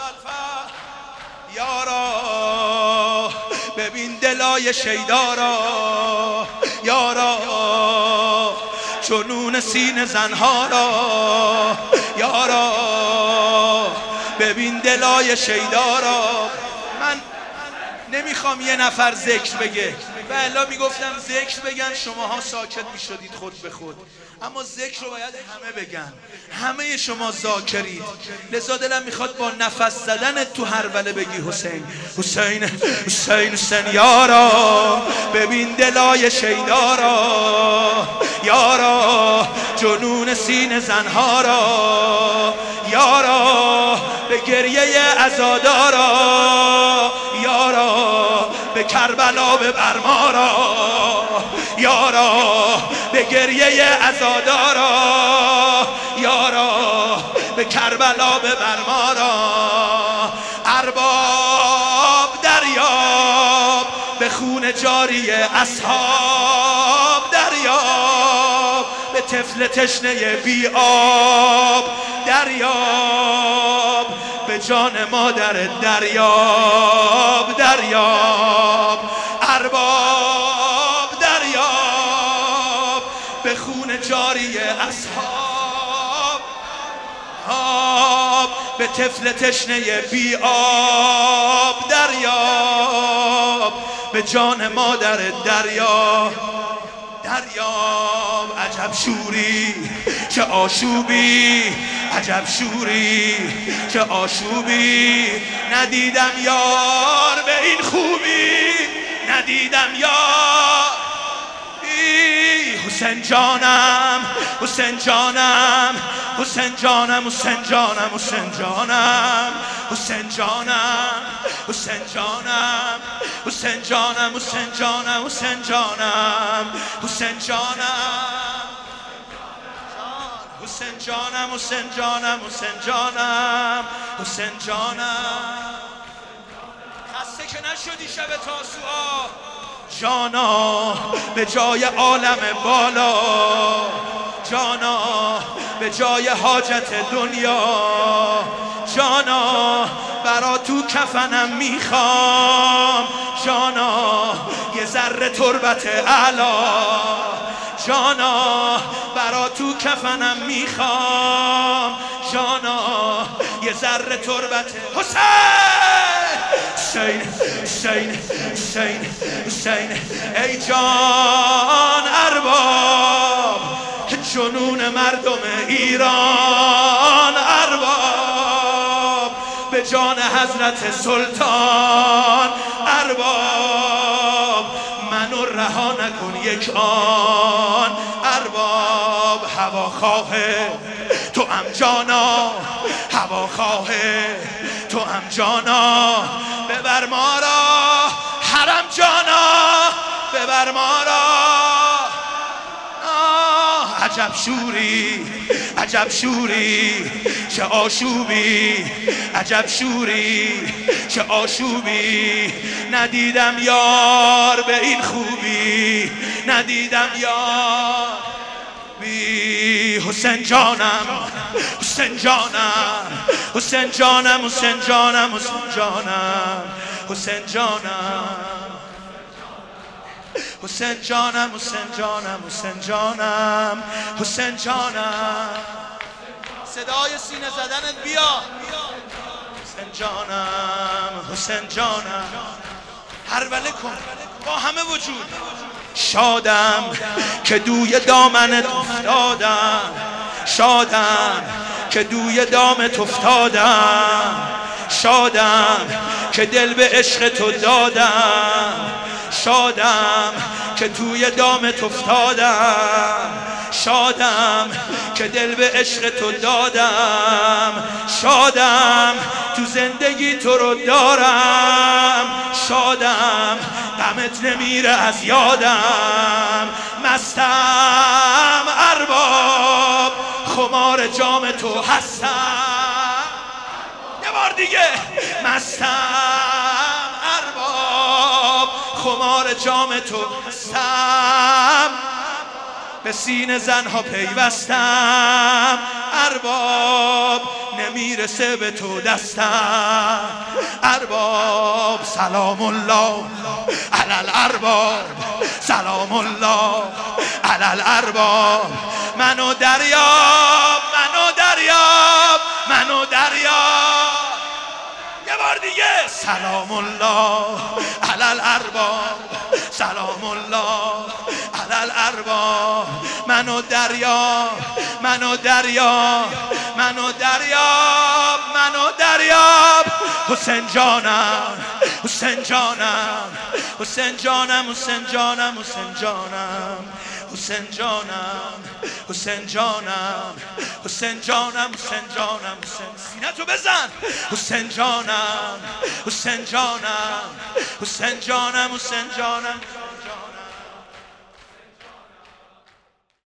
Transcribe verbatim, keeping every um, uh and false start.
یارا ببین دلای شیدارا، یارا جنون سینه زنها را، یارا ببین دلای شیدارا. من نمیخوام یه نفر ذکر بگه و الا میگفتم ذکر بگن شماها ساکت میشدید خود به خود، اما ذکر رو باید همه بگن، همه شما ذاکرید. لذا دلم میخواد با نفس زدن تو هروله بگی حسین حسین حسین حسین یارا ببین دلای شیدارا، یارا جنون سینه زنها را، یارا به گریه عزادارا، یارا به کربلا به برمارا، یارا به گریه عزادارا، یارا به کربلا به برمارا. ارباب دریاب به خون جاری اصحاب، دریاب به طفل تشنه بی آب، دریاب به جان مادر دریاب، دریاب ارباب دریاب به خون جاری اصحاب، آب به طفل تشنه بی آب، دریاب به جان مادر دریا، دریاب. عجب شوری چه آشوبی، عجب شوری چه آشوبی، ندیدم یار به این خوبی، ندیدم یار. حسین جانم حسین جانم حسین جانم حسین جانم حسین جانم حسین جانم حسین جانم حسین جانم حسین جانم حسین جانم حسین جانم حسین جانم حسین جانم حسین جانم حسین جانم. خسته که نشدی شب تاسوعا جانا به جای عالم بالا، جانا به جای حاجت دنیا، جانا برا تو کفنم میخوام، جانا یه ذره تربت اعلا، جانا برا تو کفنم میخوام، جانا یه ذره تربت حسین حسین حسین حسین حسین ای جان ارباب جنون مردم ایران، ارباب به جان حضرت سلطان، ارباب منو رها نکن یک آن، ارباب هوا خواهه تو هم جانا، هوا خواهه تو هم جانا، ببر ما را حرم جانا، ببر ما را. عجب شوری عجب شوری چه آشوبی، عجب شوری چه آشوبی، ندیدم یار به این خوبی، ندیدم یار بی. حسین جانم حسین جانم حسین جانم حسین جانم حسین جانم حسین جانم حسین جانم حسین جانم حسین جانم حسین جانم. صدای سینه زدنت بیا. حسین جانم حسین جانم. هروله کن با همه وجود. شادم که دوی دامنت افتادم، شادم که دوی دامت افتادم، شادم که دل به عشق تو دادم، شادم که توی دامت افتادم، شادم که دل به عشق تو دادم، شادم تو زندگی تو رو دارم، شادم غمت نمیره از یادم، مستم ارباب خمار جام تو هستم، یه بار دیگه مستم ارباب خمار جام تو هستم، به سینه زنها پیوستم، ارباب نمیرسه به تو دستم. ارباب سلام الله علی الارباب، سلام الله علی الارباب. منو دریاب، منو دریاب، منو دریاب. یه بار دیگه سلام الله علی الارباب، سلام الله علی الارباب. منو دریاب، منو دریاب، منو دریاب، منو دریاب. حسین جانم، حسین جانم، حسین جانم، حسین جانم، حسین جانم، حسین جانم، حسین جانم، حسین جانم، حسین جانم. حسین سینه تو بزن. حسین جانم، حسین جانم، حسین جانم، حسین جانم.